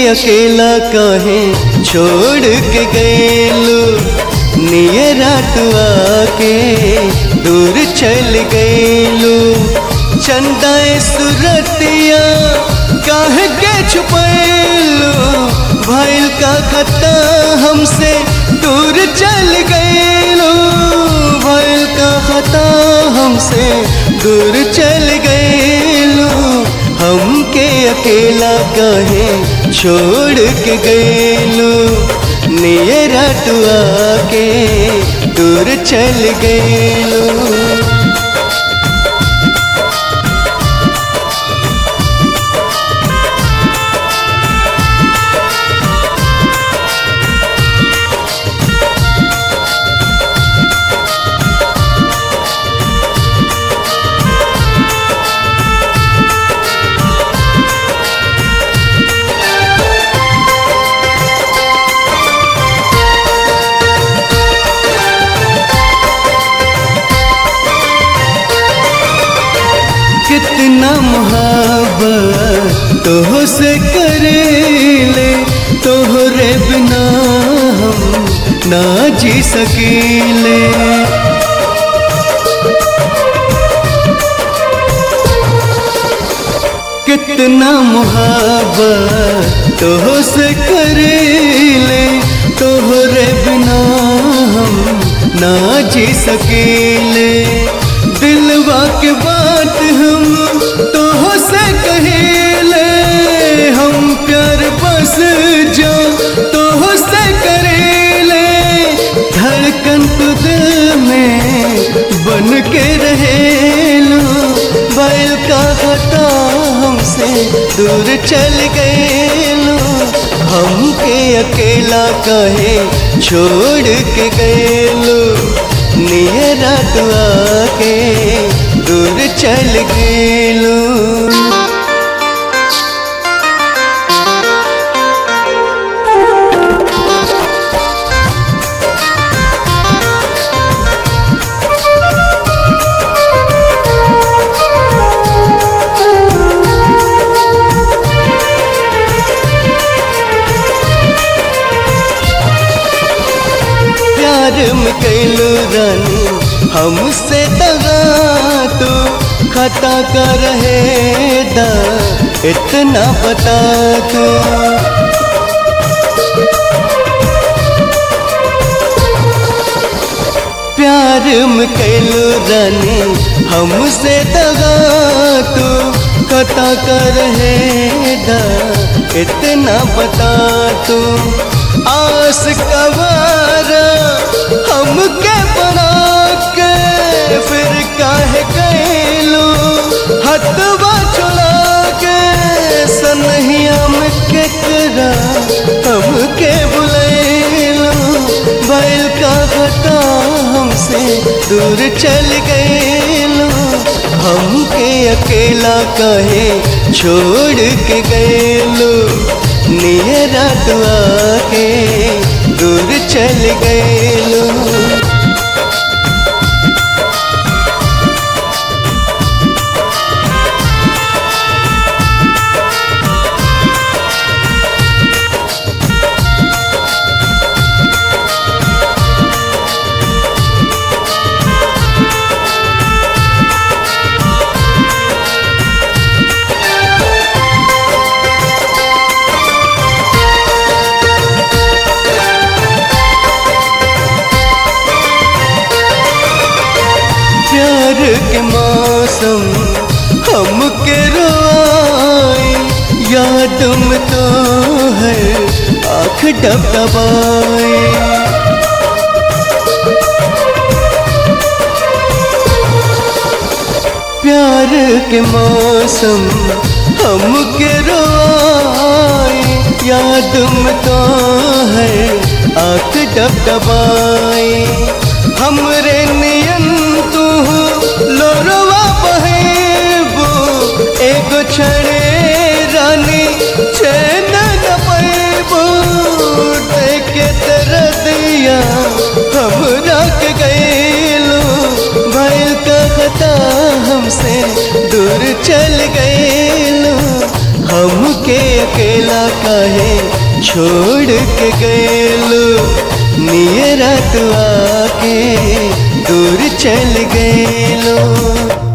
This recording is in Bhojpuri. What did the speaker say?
अकेला काहे छोड़ के गएलू, नियरा तू आके दूर चल गएलू। चंदाए सुरतिया काहे के छुपैलू, भइल का खता हमसे दूर चल गएलू, भइल का खता हमसे दूर चल गएलू। हमके अकेला काहे छोड़ के गएलू, नियरा तू आके दूर चल गएलू। कितना मोहब्बत तोह से करेले, तोहरे बिना हम ना जी सकीले। कितना मोहब्बत तोह से करेले, तोहरे बिना हम ना जी सकीले। दिलवा के बात हम तोह से कहेले, हम प्यार बस जो तोह से करेले। धड़कन तो दिल में बन के रहेलू, बैल का खता हमसे दूर चल गएलू। हमके अकेला काहे छोड़ के गएलू, नियरा तू आके दूर चल गएलू। प्यार में कैलू रानी हमसे दगा, तू खता का रहेदा इतना बता तू। प्यार में कैलू रानी हमसे दगा, तू खता का रहेदा इतना बता तू। आस कवारा हमके बना के फिर काहे गएलू, हथवा छुड़ा के सनहिया में केकरा हमके बुलैलू। बैल का खता हमसे दूर चल गएलू, हमके अकेला काहे छोड़ के गएलू। नियरा तू आके दूर चल गएलू। प्यार के मौसम हमके रोए, याद में तो है आँख डबडबाए। प्यार के मौसम हमके रोए, याद में तो है आँख डबडबाए। हमरे नियन तू लोरवा बहेबो, एगो छड़े रानी चैन न पैबो। देखे तेरा दिया हमरा के गएलू, भइल का खता हमसे दूर चल गएलू। हमके अकेला काहे छोड़ के गएलो, नियरा तू आके दूर चल गएलो।